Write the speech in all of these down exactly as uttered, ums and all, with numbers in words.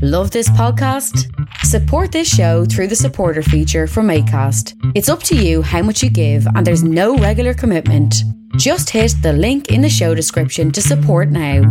Love this podcast? Support this show through the supporter feature from Acast. It's up to you how much you give and there's no regular commitment. Just hit the link in the show description to support now.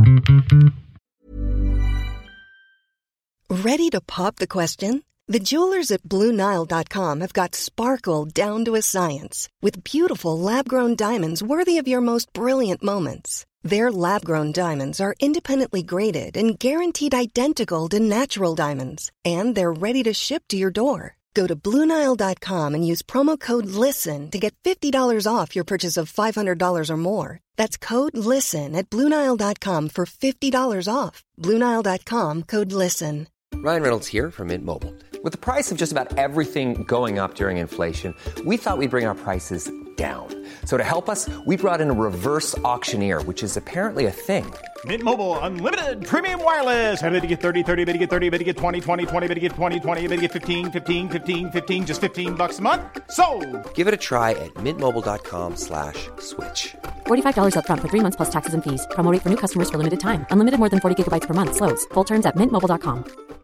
Ready to pop the question? The jewelers at Blue Nile dot com have got sparkle down to a science with beautiful lab-grown diamonds worthy of your most brilliant moments. Their lab-grown diamonds are independently graded and guaranteed identical to natural diamonds, and they're ready to ship to your door. Go to Blue Nile dot com and use promo code LISTEN to get fifty dollars off your purchase of five hundred dollars or more. That's code LISTEN at Blue Nile dot com for fifty dollars off. Blue Nile dot com, code LISTEN. Ryan Reynolds here from Mint Mobile. With the price of just about everything going up during inflation, we thought we'd bring our prices down. So to help us, we brought in a reverse auctioneer, which is apparently a thing. Mint Mobile Unlimited Premium Wireless. How to get thirty, thirty, how to get thirty, how to get twenty, twenty, twenty, how to get twenty, twenty, how to get fifteen, fifteen, fifteen, fifteen, just fifteen bucks a month? Sold! Give it a try at mintmobile.com slash switch. forty-five dollars up front for three months plus taxes and fees. Promo rate for new customers for limited time. Unlimited more than forty gigabytes per month. Slows full terms at mint mobile dot com.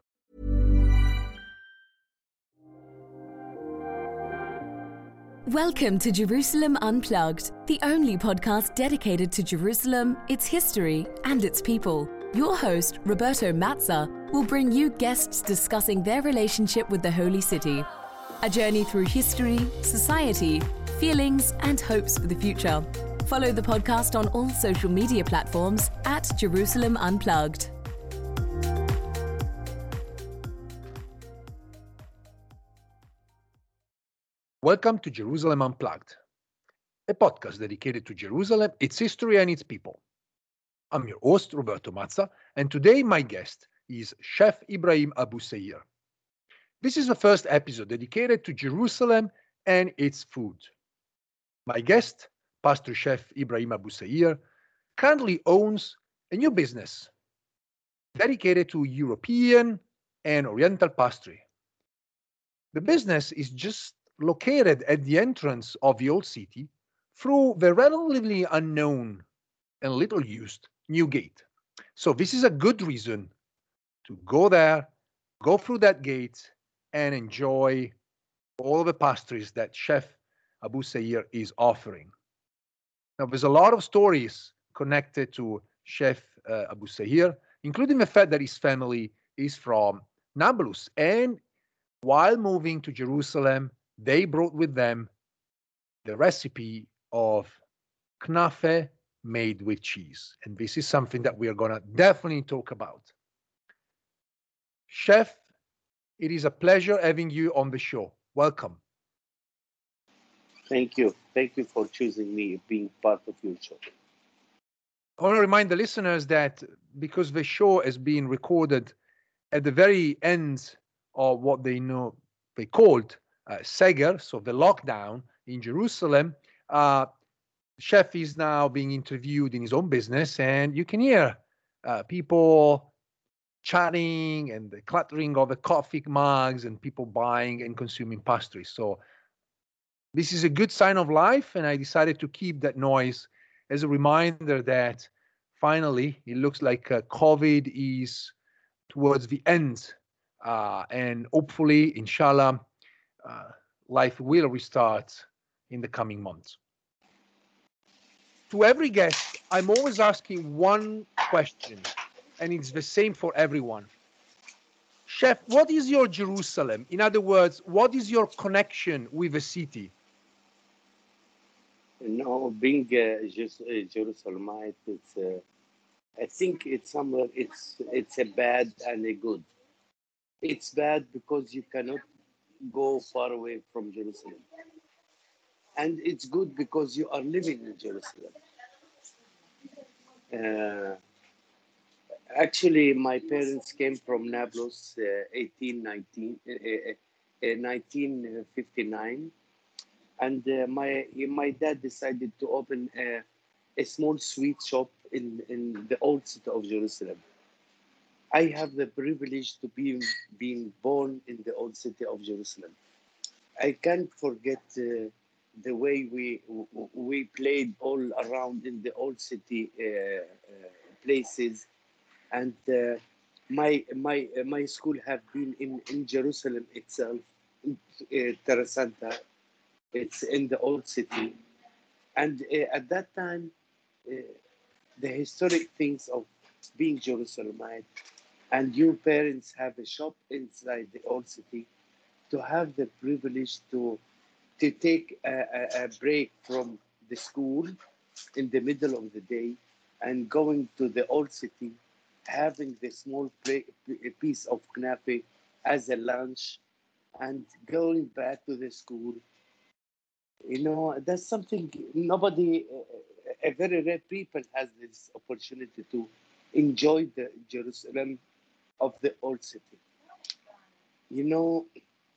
Welcome to Jerusalem Unplugged, the only podcast dedicated to Jerusalem, its history, and its people. Your host, Roberto Mazza, will bring you guests discussing their relationship with the Holy City. A journey through history, society, feelings, and hopes for the future. Follow the podcast on all social media platforms at Jerusalem Unplugged. Welcome to Jerusalem Unplugged, a podcast dedicated to Jerusalem, its history, and its people. I'm your host, Roberto Mazza, and today my guest is Chef Ibrahim Abu Seir. This is the first episode dedicated to Jerusalem and its food. My guest, Pastor Chef Ibrahim Abu Seir, currently owns a new business dedicated to European and Oriental pastry. The business is just located at the entrance of the old city through the relatively unknown and little used New Gate. So this is a good reason to go there, go through that gate, and enjoy all the pastries that Chef Abu Seir is offering. Now, there's a lot of stories connected to Chef uh, Abu Seir, including the fact that his family is from Nablus, and while moving to Jerusalem, they brought with them the recipe of knafe made with cheese. And this is something that we are going to definitely talk about. Chef, it is a pleasure having you on the show. Welcome. Thank you. Thank you for choosing me, being part of your show. I want to remind the listeners that because the show has been recorded at the very end of what they know they called Uh, Seger, so the lockdown in Jerusalem, uh, Chef is now being interviewed in his own business, and you can hear uh, people chatting and the clattering of the coffee mugs and people buying and consuming pastries. So this is a good sign of life, and I decided to keep that noise as a reminder that finally it looks like uh, COVID is towards the end, uh, and hopefully, inshallah, Uh, life will restart in the coming months. To every guest, I'm always asking one question, and it's the same for everyone. Chef, what is your Jerusalem? In other words, what is your connection with the city? No, being uh, just a Jerusalemite, it's uh, I think it's somewhere it's it's a bad and a good. It's bad because you cannot go far away from Jerusalem. And it's good because you are living in Jerusalem. Uh, actually, my parents came from Nablus uh, eighteen nineteen, uh, uh, nineteen fifty-nine. And uh, my my dad decided to open a, a small sweet shop in, in the old city of Jerusalem. I have the privilege to be being born in the old city of Jerusalem. I can't forget uh, the way we we played all around in the old city uh, uh, places, and uh, My my uh, my school have been in, in Jerusalem itself, in, uh, Terra Santa. It's in the old city, and uh, at that time, uh, the historic things of being Jerusalemite, and your parents have a shop inside the old city, to have the privilege to to take a, a, a break from the school in the middle of the day and going to the old city, having the small play, a piece of knafe as a lunch, and going back to the school. You know, that's something nobody, uh, a very rare people has this opportunity to enjoy the Jerusalem of the old city. You know,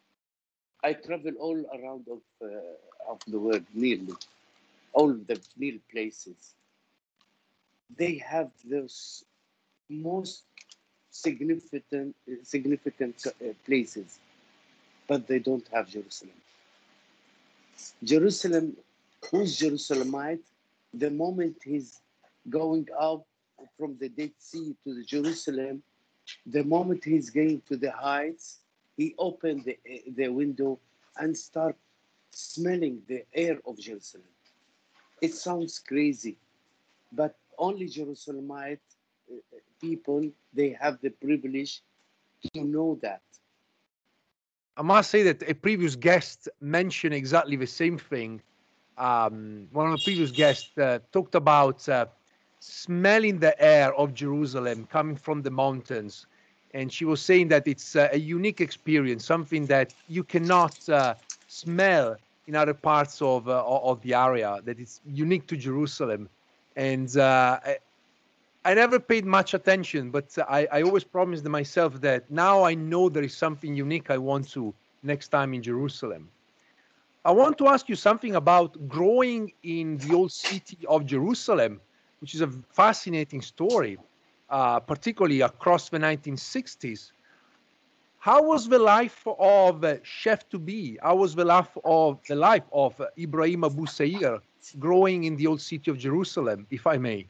I travel all around of uh, of the world, nearly all the near places. They have those most significant significant uh, places, but they don't have Jerusalem. Jerusalem, who's Jerusalemite? The moment he's going out from the Dead Sea to the Jerusalem, the moment he's going to the heights, he opened the, the window and start smelling the air of Jerusalem. It sounds crazy, but only Jerusalemite uh, people, they have the privilege to know that. I must say that a previous guest mentioned exactly the same thing. Um, one of the previous guests uh, talked about uh, smelling the air of Jerusalem coming from the mountains. And she was saying that it's uh, a unique experience, something that you cannot uh, smell in other parts of, uh, of the area, that it's unique to Jerusalem. And uh, I, I never paid much attention, but I, I always promised myself that now I know there is something unique I want to next time in Jerusalem. I want to ask you something about growing in the old city of Jerusalem, which is a fascinating story, uh, particularly across the nineteen sixties. How was the life of uh, Chef to be? How was the life of the life of uh, Ibrahim Abu Sair growing in the old city of Jerusalem, if I may?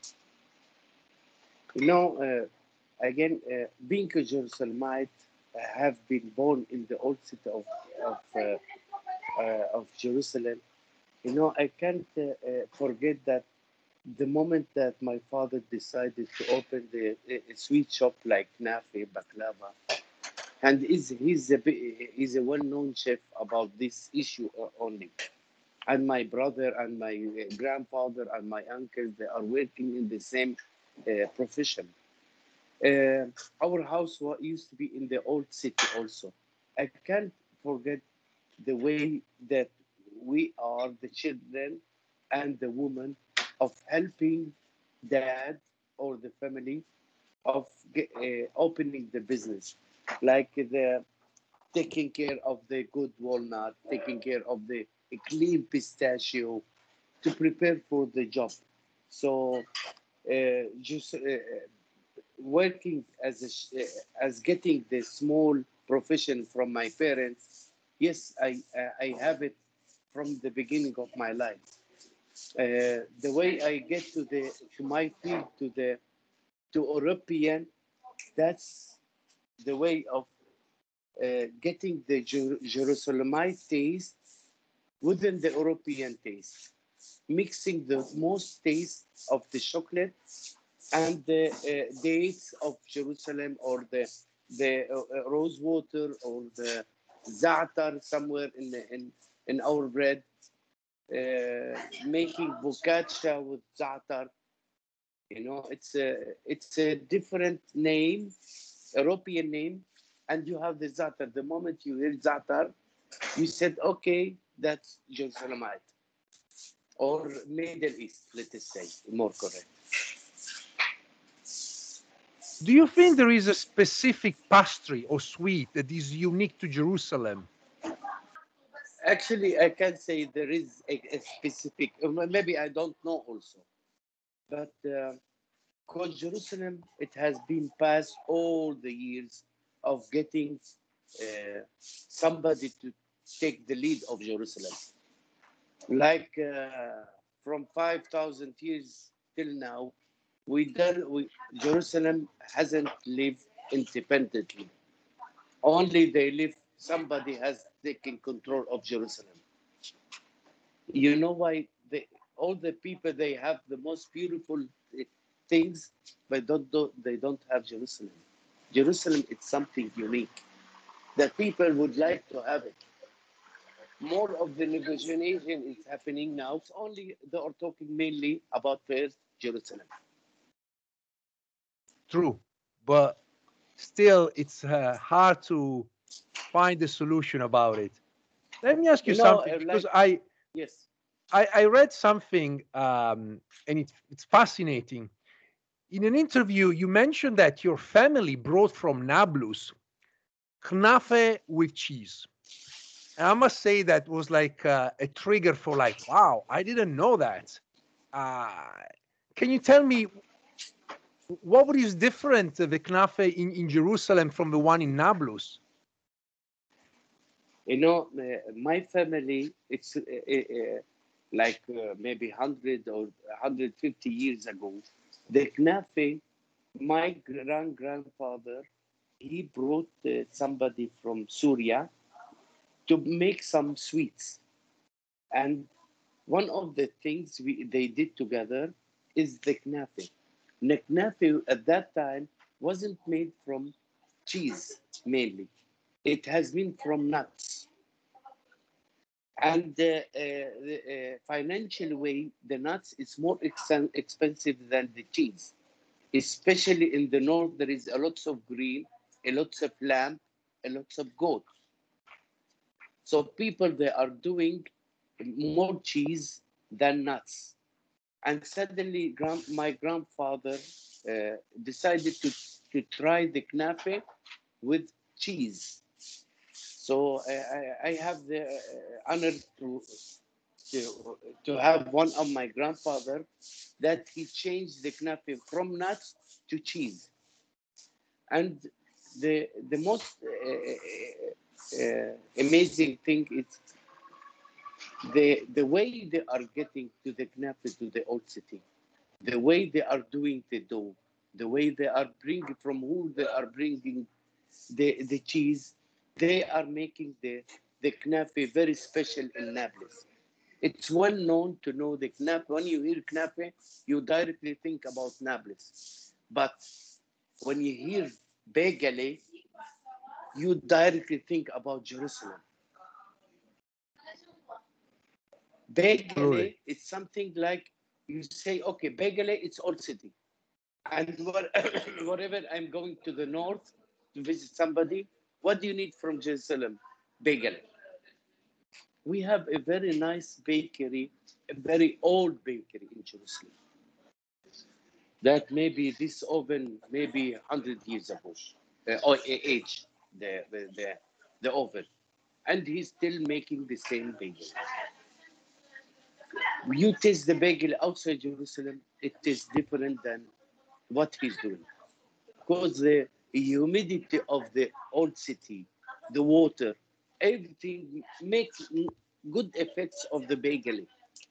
You know, uh, again, uh, being a Jerusalemite, I have been born in the old city of of, uh, uh, of Jerusalem. You know, I can't uh, uh, forget that the moment that my father decided to open the a, a sweet shop like Nafi Baklava, and is he's a bi- he's a well-known chef about this issue o- only. And my brother and my uh, grandfather and my uncles, they are working in the same uh, profession. Uh, our house wa- used to be in the old city also. I can't forget the way that we are the children and the woman of helping dad or the family of ge- uh, opening the business, like the taking care of the good walnut, taking care of the clean pistachio to prepare for the job. So uh, just uh, working as a, sh- uh, as getting the small profession from my parents. Yes, I uh, I have it from the beginning of my life. Uh, the way I get to the to my field to the to European, that's the way of uh, getting the Jer- Jerusalemite taste within the European taste, mixing the most taste of the chocolate and the uh, dates of Jerusalem, or the the uh, uh, rose water, or the za'atar somewhere in the, in in our bread, uh, making focaccia with za'atar. You know, it's a it's a different name, European name, and you have the za'atar. The moment you hear za'atar, you said, okay, that's Jerusalemite or Middle East, let us say, more correct. Do you think there is a specific pastry or sweet that is unique to Jerusalem? Actually, I can say there is a, a specific, uh, maybe I don't know also, but uh, because Jerusalem, it has been past all the years of getting uh, somebody to take the lead of Jerusalem. Like uh, from five thousand years till now, we done, we, Jerusalem hasn't lived independently. Only they live, somebody has taken control of Jerusalem. You know why? They, all the people, they have the most beautiful eh, things, but don't, do, they don't have Jerusalem. Jerusalem is something unique that people would like to have it. More of the negotiation is happening now. It's only they are talking mainly about first Jerusalem. True, but still, it's uh, hard to find a solution about it. Let me ask you You know, something uh, because like, I yes. I, I read something um, and it's it's fascinating. In an interview, you mentioned that your family brought from Nablus knafe with cheese. And I must say that was like uh, a trigger for like, wow, I didn't know that. Uh, can you tell me what is different uh, the knafe in, in Jerusalem from the one in Nablus? You know, uh, my family, it's uh, uh, like uh, maybe one hundred or one hundred fifty years ago. The knafe, my grand grandfather, he brought uh, somebody from Syria to make some sweets. And one of the things we, they did together is the knafe. The knafe at that time wasn't made from cheese mainly. It has been from nuts. And uh, uh, the uh, financial way, the nuts is more ex- expensive than the cheese. Especially in the north, there is a lots of green, a lots of lamb, a lots of goat. So people, they are doing more cheese than nuts. And suddenly, grand, my grandfather uh, decided to, to try the knafe with cheese. So uh, I, I have the uh, honor to, to, to have one of my grandfather that he changed the knafe from nuts to cheese. And the, the most uh, uh, amazing thing is the, the way they are getting to the knafe to the old city, the way they are doing the dough, the way they are bringing from who they are bringing the, the cheese, they are making the, the knafe very special in Naples. It's well known to know the knafe. When you hear knafe, you directly think about Naples. But when you hear begale, you directly think about Jerusalem. Begale, Absolutely. it's something like you say, okay, Begale, it's old city. And wherever I'm going to the north to visit somebody, what do you need from Jerusalem? Begale. We have a very nice bakery, a very old bakery in Jerusalem. That maybe this oven, maybe one hundred years ago, uh, or age, the, the, the, the oven. And he's still making the same bagel. You taste the bagel outside Jerusalem, it is different than what he's doing. Because the humidity of the old city, the water, everything makes good effects of the bagel.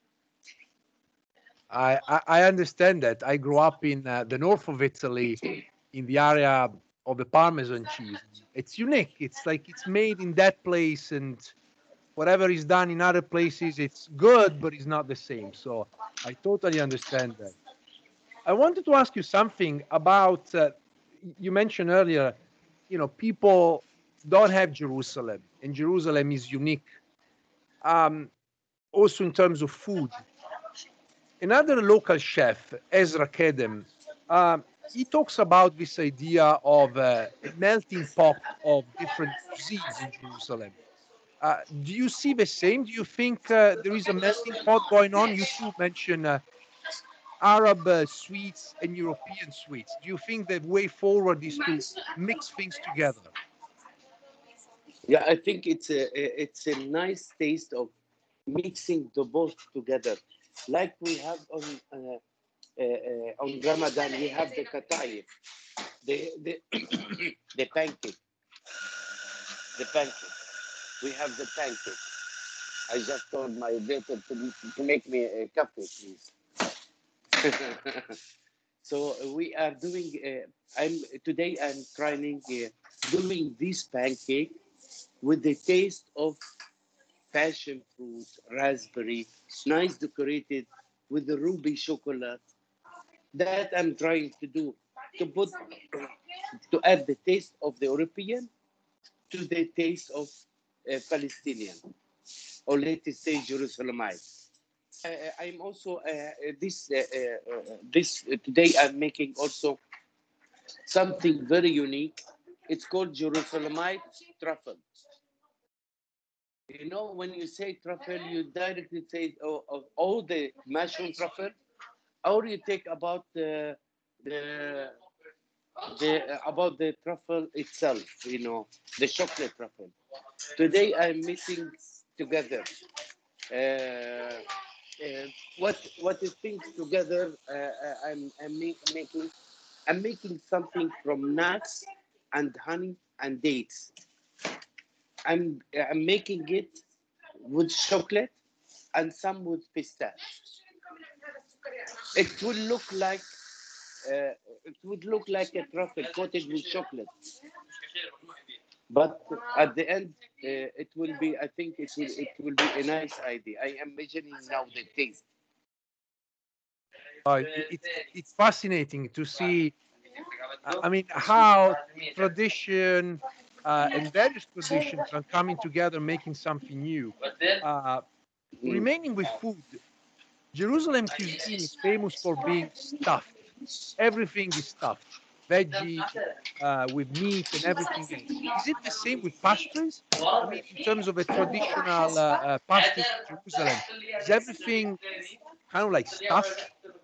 I, I, I understand that. I grew up in uh, the north of Italy, in the area of the Parmesan cheese. It's unique. It's like it's made in that place, and whatever is done in other places, it's good, but it's not the same. So I totally understand that. I wanted to ask you something about. Uh, you mentioned earlier, you know, people don't have Jerusalem, and Jerusalem is unique. Um, Also in terms of food. Another local chef, Ezra Kedem, um, he talks about this idea of uh, a melting pot of different cuisines in Jerusalem. Uh, do you see the same? Do you think uh, there is a melting pot going on? You two mentioned uh, Arab uh, sweets and European sweets. Do you think the way forward is to mix things together? Yeah, I think it's a it's a nice taste of mixing the both together, like we have on uh, uh, uh, on Ramadan. We have the katayif, the the the pancake, the pancake. We have the pancake. I just told my waiter to, to make me a coffee, please. So we are doing. Uh, I'm today. I'm trying uh, doing this pancake with the taste of passion fruit, raspberry, nice decorated with the ruby chocolate. That I'm trying to do to put to add the taste of the European to the taste of uh, Palestinian, or let's say Jerusalemite. Uh, I'm also uh, this uh, uh, this uh, today I'm making also something very unique. It's called Jerusalemite truffle. You know, when you say truffle, you directly say oh, oh, all the mushroom truffle, or you take about the the the uh, about the truffle itself. You know, the chocolate truffle. Today I'm mixing together. Uh, uh, what what is things together? Uh, uh, I'm I'm make, making I'm making something from nuts and honey and dates. I'm I'm making it with chocolate and some with pistachio. It will look like uh, it would look like a truffle coated with chocolate, but at the end uh, it will be. I think it will it will be a nice idea. I am measuring now the taste. Uh, it, it's it's fascinating to see. I I mean, how tradition uh, and various traditions are coming together, making something new. Uh, Mm. Remaining with food, Jerusalem cuisine is famous for being stuffed. Everything is stuffed, veggie, uh, with meat and everything else. Is it the same with pastries? I mean, in terms of a traditional uh, uh, pastries in Jerusalem, is everything kind of like stuffed?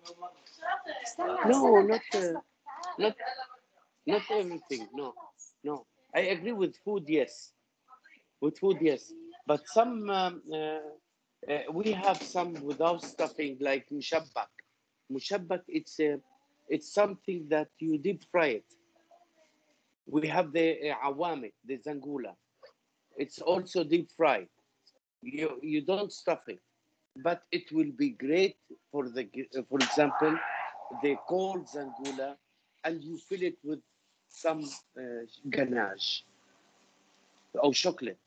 No, not uh, not not everything. No, no. I agree with food. Yes, with food. Yes, but some um, uh, uh, we have some without stuffing, like mushabbak. Mushabbak. It's uh, it's something that you deep fry it. We have the uh, awame, the zangula. It's also deep fried. You you don't stuff it, but it will be great for the uh, for example, the cold zangula, and you fill it with some uh, ganache or chocolate.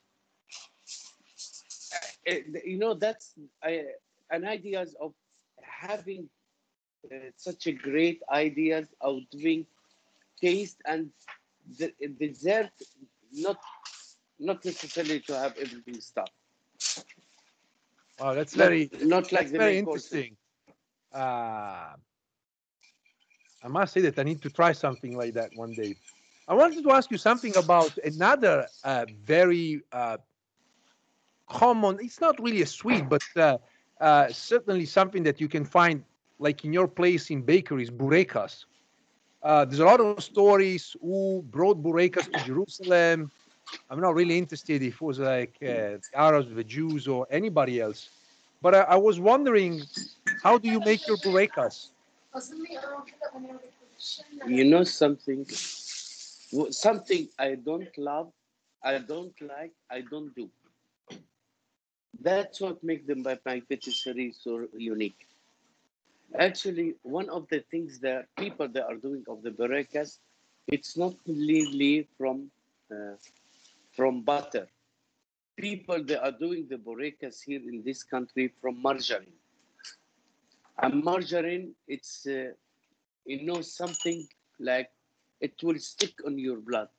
Uh, you know that's uh, an ideas of having uh, such a great ideas of doing taste and the dessert, not not necessarily to have everything stuff. Wow, that's Not very not like that's the very main course. interesting. Uh, I must say that I need to try something like that one day. I wanted to ask you something about another uh, very uh, common. It's not really a sweet, but uh, uh, certainly something that you can find, like in your place in bakeries, burekas. Uh, there's a lot of stories who brought burekas to Jerusalem. I'm not really interested if it was like uh, the Arabs, the Jews, or anybody else. But I, I was wondering, how do you make your burekas? You know something? Something I don't love, I don't like, I don't do. That's what makes them by my patisserie so unique. Actually, one of the things that people that are doing of the burekas, it's not really from uh, from butter. People that are doing the burekas here in this country from margarine. And margarine, it's uh, you know something like it will stick on your blood.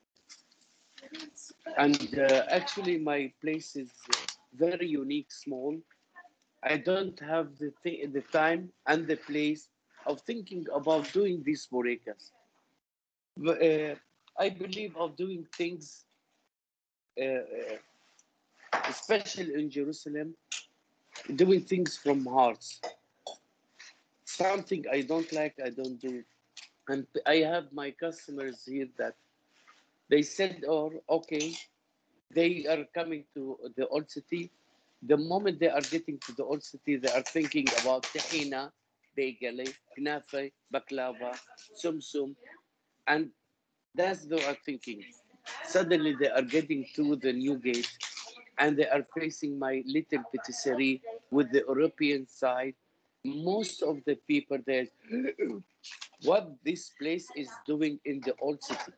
And uh, actually, my place is uh, very unique, small. I don't have the th- the time and the place of thinking about doing these borekas. But, uh, I believe of doing things, uh, uh, especially in Jerusalem, doing things from hearts. Something I don't like, I don't do. And I have my customers here that they said, "Oh, okay, they are coming to the old city. The moment they are getting to the old city, they are thinking about tahina, bagel, knafe, baklava, sumsum, and that's what they are thinking. Suddenly, they are getting to the new gate, and they are facing my little patisserie with the European side. Most of the people there, what this place is doing in the old city.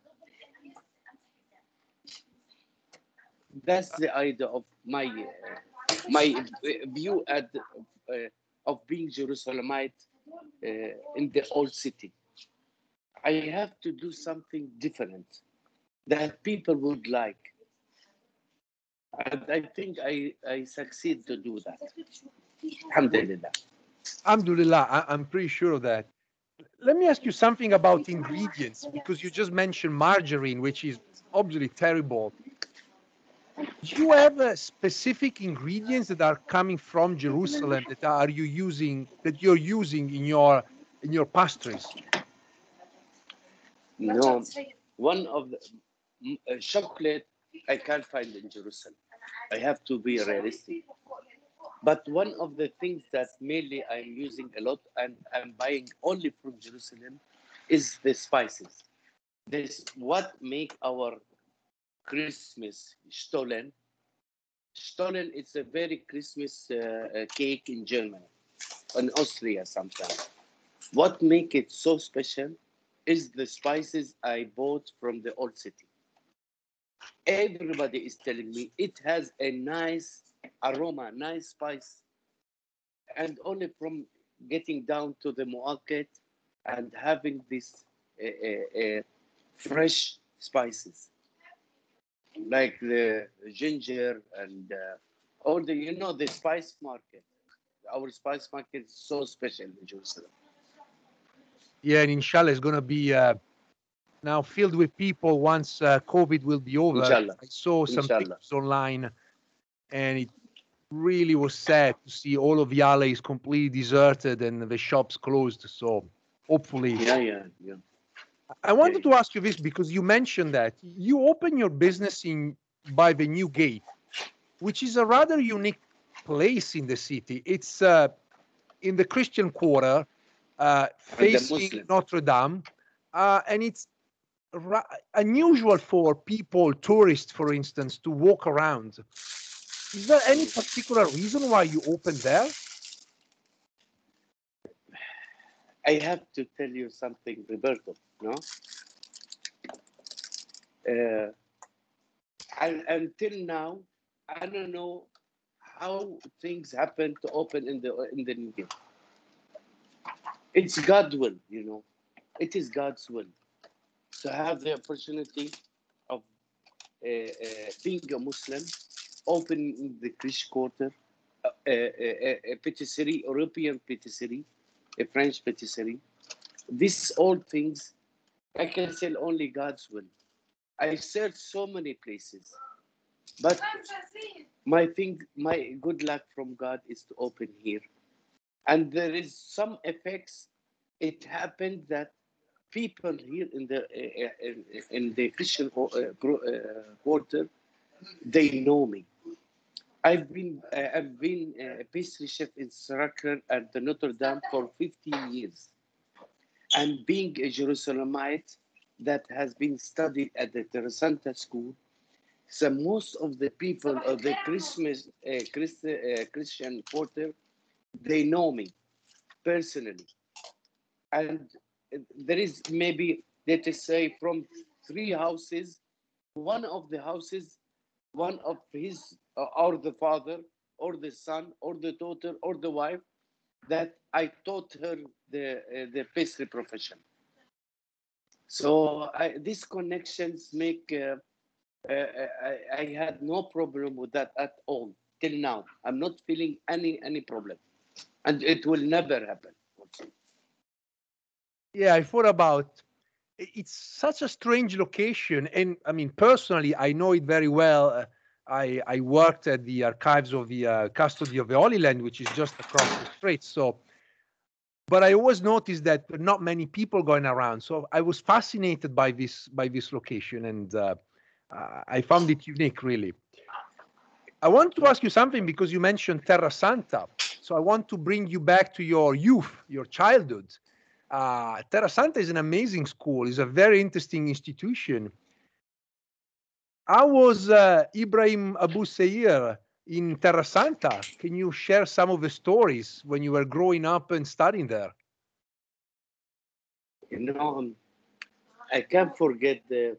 That's the idea of my uh, my view at uh, of being Jerusalemite uh, in the old city. I have to do something different that people would like, and I think I I succeed to do that. Alhamdulillah. Alhamdulillah, I, I'm pretty sure of that. Let me ask you something about ingredients, because you just mentioned margarine, which is obviously terrible. Do you have uh, specific ingredients that are coming from Jerusalem that are you using that you're using in your in your pastries? No, one of the mm, uh, chocolate I can't find in Jerusalem. I have to be realistic. But one of the things that mainly I'm using a lot and I'm buying only from Jerusalem is the spices. This what make our Christmas Stollen. Stollen is a very Christmas uh, uh, cake in Germany, in Austria sometimes. What make it so special is the spices I bought from the old city. Everybody is telling me it has a nice aroma, nice spice. And only from getting down to the market and having these uh, uh, uh, fresh spices, like the ginger and uh, all the, you know, the spice market. Our spice market is so special in Jerusalem. Yeah, and inshallah, it's going to be uh, now filled with people once uh, COVID will be over. Inshallah. I saw some Inshallah. pictures online, and it really was sad to see all of Yala is completely deserted and the shops closed. So hopefully, Yeah, yeah, yeah. I wanted to ask you this because you mentioned that you open your business in by the New Gate, which is a rather unique place in the city. It's uh, in the Christian Quarter, uh, facing Muslim. Notre Dame, uh, and it's ra- unusual for people, tourists, for instance, to walk around. Is there any particular reason why you opened there? I have to tell you something, Roberto, no? Uh, and until now, I don't know how things happen to open in the in the New Gate. It's God's will, you know. It is God's will to have the opportunity of uh, uh, being a Muslim, opening the Christian Quarter, uh, a, a patisserie, European patisserie, a French patisserie. These all things, I can say only God's will. I searched so many places, but my thing, my good luck from God is to open here. And there is some effects. It happened that people here in the uh, in, in the Christian uh, quarter, they know me. I've been uh, I've been a pastry chef in Sacré at the Notre Dame for fifteen years, and being a Jerusalemite that has been studied at the Terrasanta School, so most of the people of the Christmas uh, Christ, uh, Christian quarter, they know me personally, and there is maybe, let us say, from three houses, one of the houses, one of his uh, or the father or the son or the daughter or the wife, that I taught her the uh, the pastry profession. So I, these connections make uh, uh, I, I had no problem with that at all till now. I'm not feeling any any problem, and it will never happen. Also. Yeah, I thought about it's such a strange location, and I mean personally, I know it very well. Uh, I I worked at the archives of the uh, Custody of the Holy Land, which is just across the street. So. But I always noticed that there are not many people going around. So I was fascinated by this by this location, and uh, uh, I found it unique, really. I want to ask you something because you mentioned Terrasanta. So I want to bring you back to your youth, your childhood. Uh, Terrasanta is an amazing school. It's a very interesting institution. How was uh, Ibrahim Abu Sayyir in Terrasanta? Can you share some of the stories when you were growing up and studying there? You know, um, I can't forget the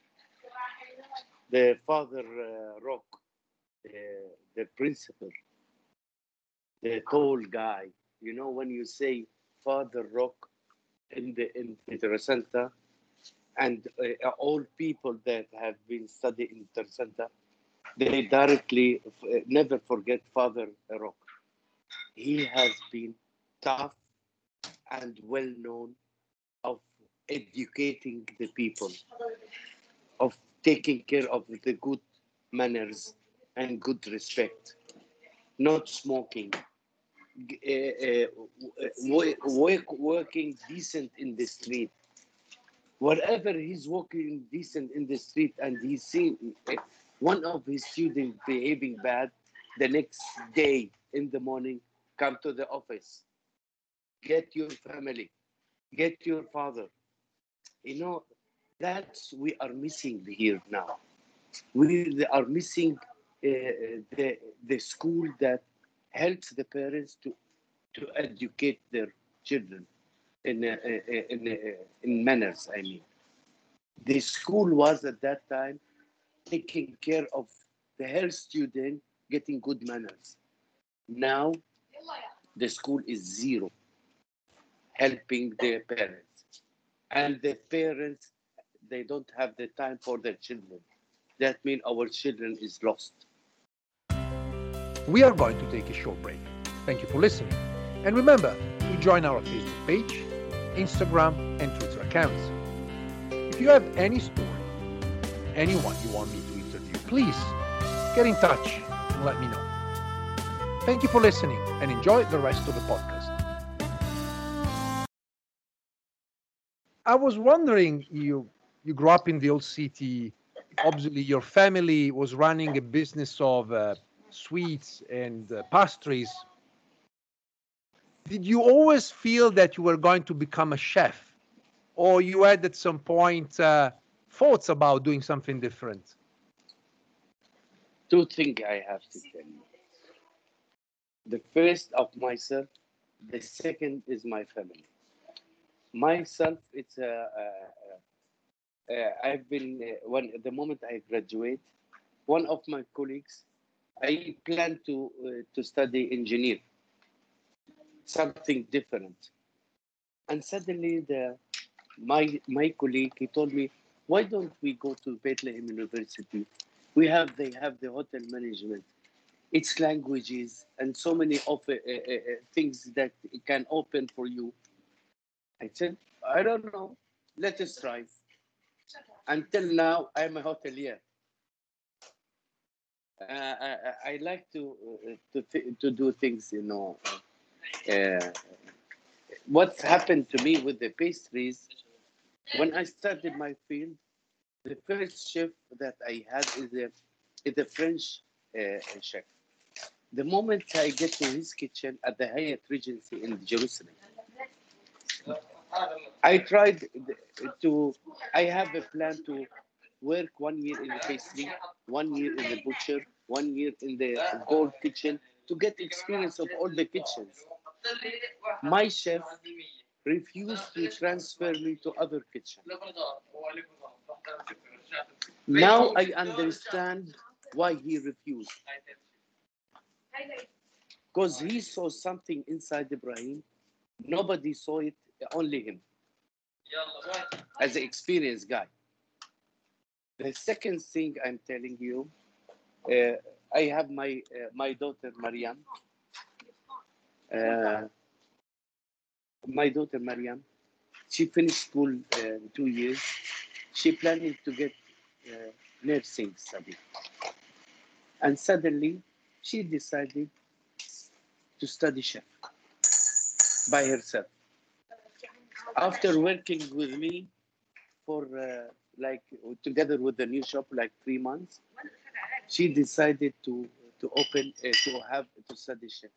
the Father uh, Rock, uh, the principal, the tall guy. You know, when you say Father Rock in the in Interessanta, and uh, all people that have been studying in Interessanta, they directly uh, never forget Father Rock. He has been tough and well known of educating the people, of taking care of the good manners and good respect, not smoking, uh, uh, work, working decent in the street. Wherever he's walking decent in the street and he's seen one of his students behaving bad, the next day in the morning, come to the office, get your family, get your father. You know, that's we are missing here now. We are missing uh, the the school that helps the parents to to educate their children in uh, in uh, in manners. I mean, the school was at that time taking care of the health student getting good manners. Now, the school is zero, helping their parents, and the parents they don't have the time for their children. That means our children is lost. We are going to take a short break. Thank you for listening. And remember to join our Facebook page, Instagram, and Twitter accounts. If you have any story, anyone you want me to interview, please get in touch and let me know. Thank you for listening and enjoy the rest of the podcast. I was wondering, you you grew up in the old city. Obviously, your family was running a business of uh, sweets and uh, pastries. Did you always feel that you were going to become a chef? Or you had at some point uh, thoughts about doing something different? Two things I have to tell you. The first of myself, the second is my family. Myself, it's a, uh, uh, uh, I've been, uh, when the moment I graduate, one of my colleagues, I plan to uh, to study engineer, something different. And suddenly the my my colleague, he told me, why don't we go to Bethlehem University? We have, they have the hotel management, its languages, and so many of uh, uh, uh, things that it can open for you. I said, I don't know, let us try. Until now, I'm a hotelier. Uh, I, I like to uh, to th- to do things, you know. Uh, what's happened to me with the pastries, when I started my field, the first chef that I had is a, is a French uh, chef. The moment I get to his kitchen at the Hyatt Regency in Jerusalem, I tried to, I have a plan to work one year in the pastry, one year in the butcher, one year in the gold kitchen to get experience of all the kitchens. My chef refused to transfer me to other kitchens. Now I understand why he refused. Because he saw something inside Ibrahim. Nobody saw it, only him. As an experienced guy. The second thing I'm telling you, uh, I have my uh, my daughter Mariam. Uh, my daughter Mariam, she finished school uh, two years. She planning to get uh, nursing study, and suddenly she decided to study chef by herself. After working with me for uh, like together with the new shop like three months, she decided to to open uh, to have to study chef.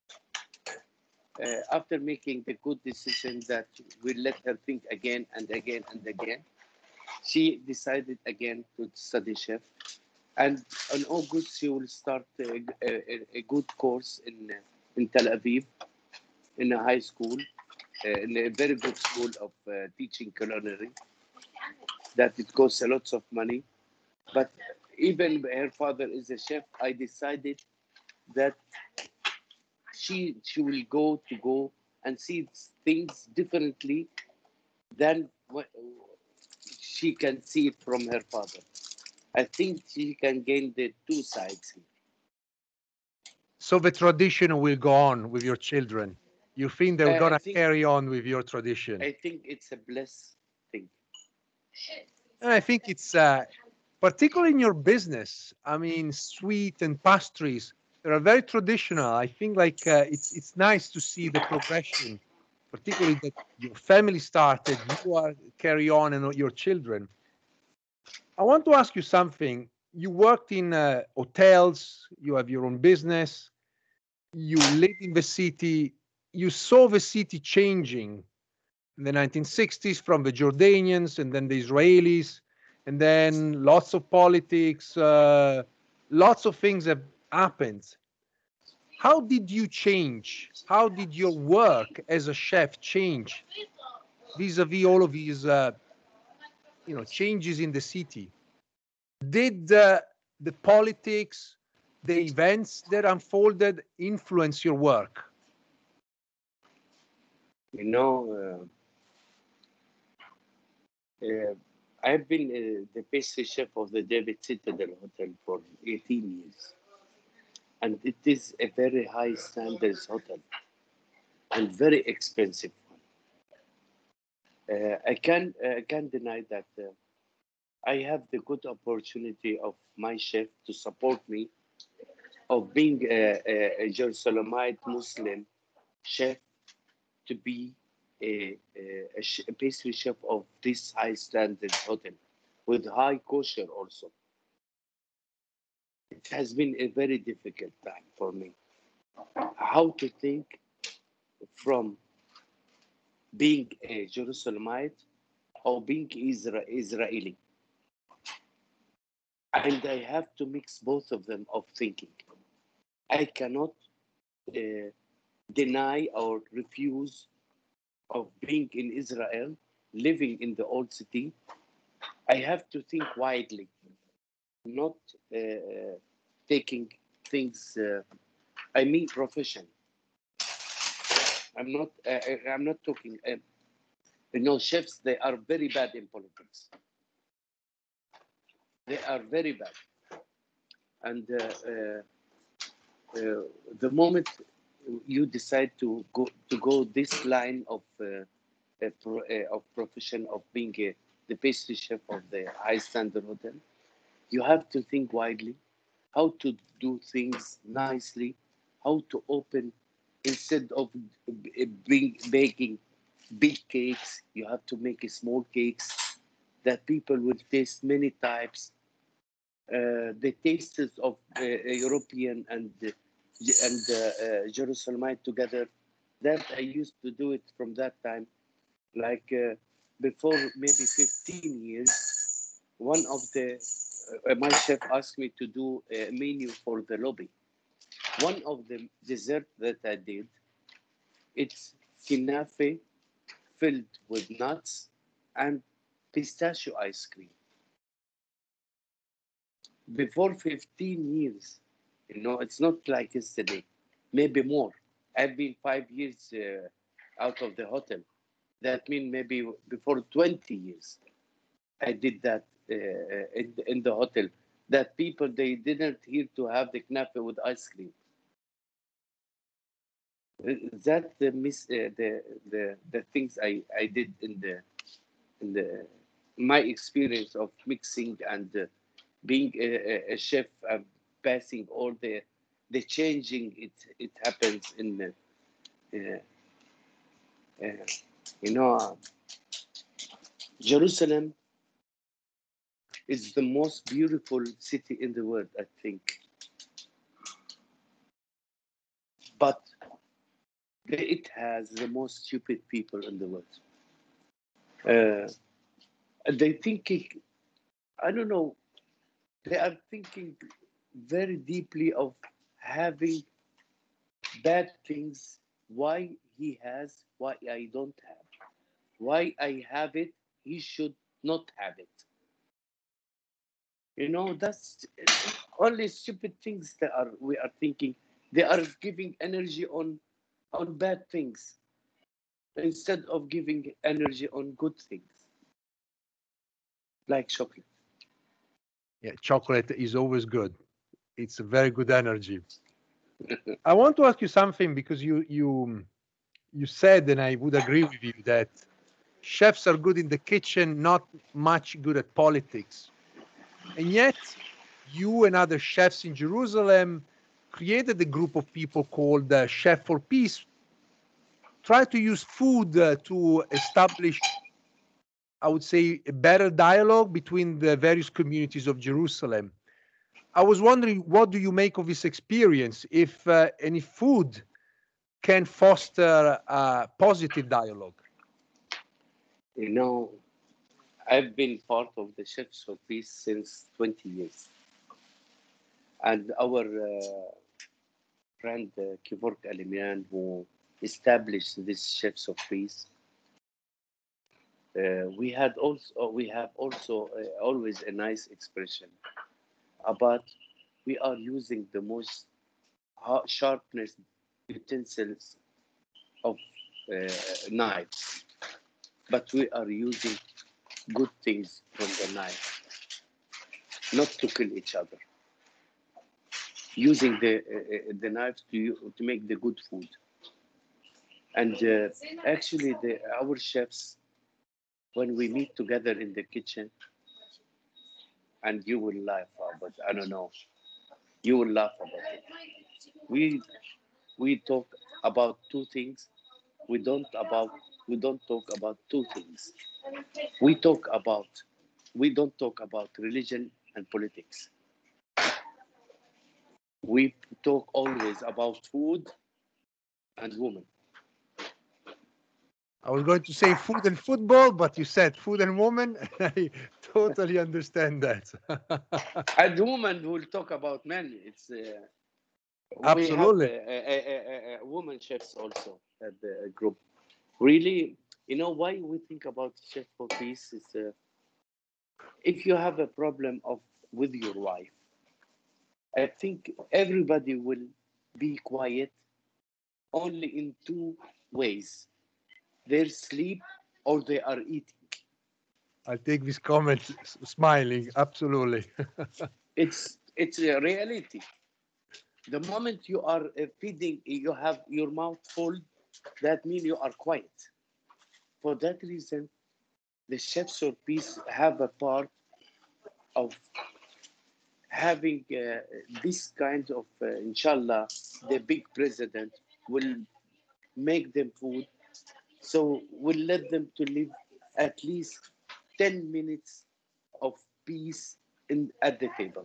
Uh, after making the good decision that we let her think again and again and again, she decided again to study chef. And in August, she will start a, a, a good course in in Tel Aviv, in a high school. uh, in a very good school of uh, teaching culinary. That it costs a lot of money, but even her father is a chef. I decided that she she will go to go and see things differently than what she can see it from her father. I think she can gain the two sides here. So the tradition will go on with your children. You think they're Uh, I gonna think carry on with your tradition? I think it's a blessed thing. And I think it's uh, particularly in your business. I mean, sweet and pastries, they are very traditional. I think like uh, it's it's nice to see the progression, particularly that your family started, you are carry on, and your children. I want to ask you something. You worked in uh, hotels, you have your own business, you lived in the city, you saw the city changing in the nineteen sixties from the Jordanians and then the Israelis, and then lots of politics, uh, lots of things have happened. How did you change? How did your work as a chef change vis-a-vis all of these, uh, you know, changes in the city? Did uh, the politics, the events that unfolded influence your work? You know, uh, uh, I've been uh, the pastry chef of the David Citadel Hotel for eighteen years. And it is a very high standards hotel and very expensive one. Uh, I can uh, I can't deny that uh, I have the good opportunity of my chef to support me of being a, a, a Jerusalemite Muslim chef to be a, a, a, sh- a pastry chef of this high standards hotel with high kosher also. It has been a very difficult time for me. How to think from being a Jerusalemite or being Isra- Israeli. And I have to mix both of them of thinking. I cannot uh, deny or refuse of being in Israel, living in the old city. I have to think widely, not uh, taking things. Uh, I mean, profession. I'm not. Uh, I'm not talking. Uh, you know, chefs. They are very bad in politics. They are very bad, and uh, uh, uh, the moment you decide to go to go this line of uh, uh, pro, uh, of profession of being a, the pastry chef of the high standard hotel, you have to think widely, how to do things nicely, how to open instead of b- being baking big cakes. You have to make a small cakes that people will taste many types. Uh, the tastes of uh, European and uh, and uh, uh, Jerusalemite together. That I used to do it from that time, like uh, before maybe fifteen years. One of the uh, my chef asked me to do a menu for the lobby. One of the dessert that I did, it's kinafe filled with nuts and pistachio ice cream. Before fifteen years, you know, it's not like yesterday, maybe more. I've been five years uh, out of the hotel. That means maybe before twenty years, I did that uh, in, in the hotel. That people, they didn't hear to have the knafe with ice cream. Uh, That the miss, uh, the, the the things I, I did in the in the my experience of mixing and uh, being a, a, a chef, uh, passing all the the changing it it happens in the, uh, uh, you know uh, Jerusalem is the most beautiful city in the world, I think, but it has the most stupid people in the world. Uh, they thinking, I don't know, they are thinking very deeply of having bad things why he has, why I don't have. Why I have it, he should not have it. You know, that's only stupid things that are we are thinking. They are giving energy on on bad things instead of giving energy on good things, like chocolate. Yeah, chocolate is always good. It's a very good energy. I want to ask you something because you you you said, and I would agree with you, that chefs are good in the kitchen, not much good at politics. And yet, you and other chefs in Jerusalem created a group of people called uh, Chef for Peace, try to use food uh, to establish, I would say, a better dialogue between the various communities of Jerusalem. I was wondering, what do you make of this experience, if uh, any food can foster a positive dialogue? You know, I've been part of the Chefs for Peace since twenty years. And our uh, friend uh, Kivork Alimian, who established this Chefs of Peace, uh, we had also we have also uh, always a nice expression about we are using the most sharpness utensils of uh, knives, but we are using good things from the knife, not to kill each other. Using the uh, the knives to to make the good food, and uh, actually, the our chefs, when we meet together in the kitchen, and you will laugh, but I don't know, you will laugh about it. We we talk about two things. We don't about we don't talk about two things. We talk about we don't talk about religion and politics. We talk always about food and women. I was going to say food and football, but you said food and woman. I totally understand that. And women will talk about men. It's uh, we have Absolutely. a, a, a, a woman chefs also at the group. Really, you know why we think about Chef for Peace is uh, if you have a problem of with your wife, I think everybody will be quiet only in two ways: they sleep or they are eating. I'll take this comment s- smiling. Absolutely. It's it's a reality. The moment you are uh, feeding, you have your mouth full, that means you are quiet. For that reason, the Chefs of Peace have a part of having uh, this kind of, uh, inshallah, the big president will make them food. So we'll let them to live at least ten minutes of peace in, at the table.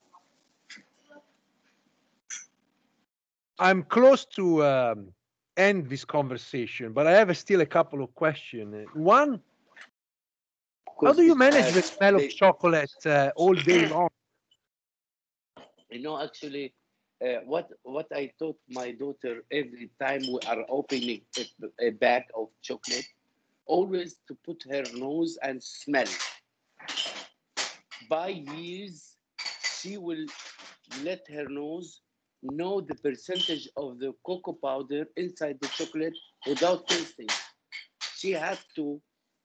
I'm close to um, end this conversation, but I have still a couple of questions. One, how do you manage the smell of they, chocolate uh, all day long? You know, actually, uh, what what I taught my daughter every time we are opening a, a bag of chocolate, always to put her nose and smell. By years, she will let her nose know the percentage of the cocoa powder inside the chocolate without tasting. She had to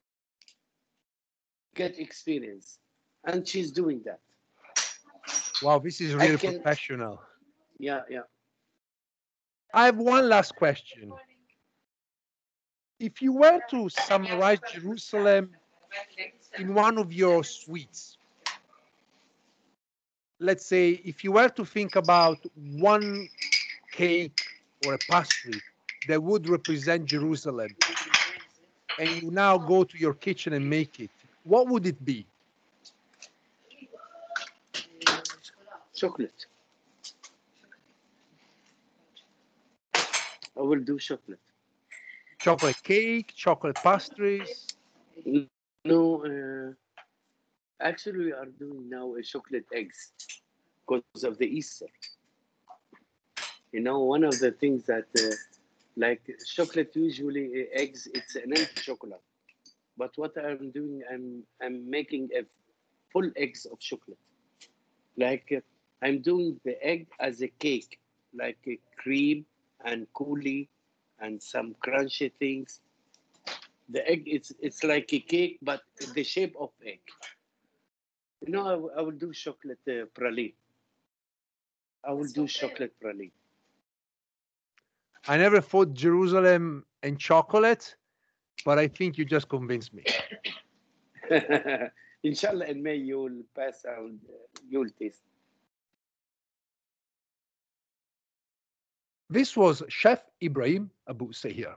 get experience, and she's doing that. Wow, this is I really can, professional. yeah, yeah. I have one last question. If you were to summarize Jerusalem in one of your sweets, let's say if you were to think about one cake or a pastry that would represent Jerusalem, and you now go to your kitchen and make it, what would it be? Chocolate. I will do chocolate. Chocolate cake, chocolate pastries? No, uh, actually, we are doing now a chocolate eggs because of the Easter. You know, one of the things that uh, Like chocolate, usually uh, eggs, it's an empty chocolate. But what I'm doing, I'm I'm making a full eggs of chocolate. Like uh, I'm doing the egg as a cake, like a cream and coulis and some crunchy things. The egg, it's it's like a cake, but the shape of egg. You know, I, w- I will do chocolate uh, praline. I will do chocolate praline. I never thought Jerusalem and chocolate, but I think you just convinced me. Inshallah, in May you'll pass out, uh, you'll taste. This was Chef Ibrahim Abu Sehir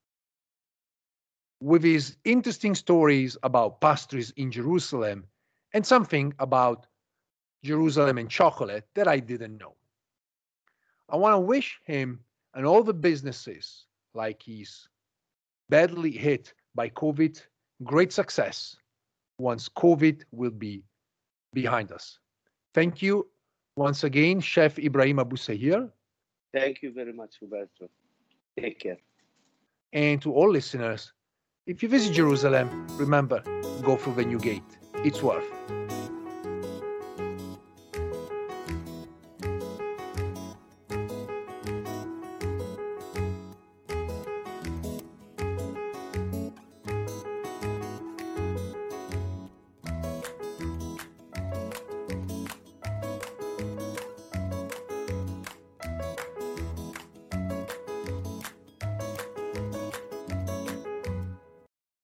with his interesting stories about pastries in Jerusalem and something about Jerusalem and chocolate that I didn't know. I want to wish him and all the businesses like he's badly hit by COVID great success once COVID will be behind us. Thank you once again, Chef Ibrahim Abu Sehir. Thank you very much, Roberto. Take care. And to all listeners, if you visit Jerusalem, remember, go through the new gate. It's worth.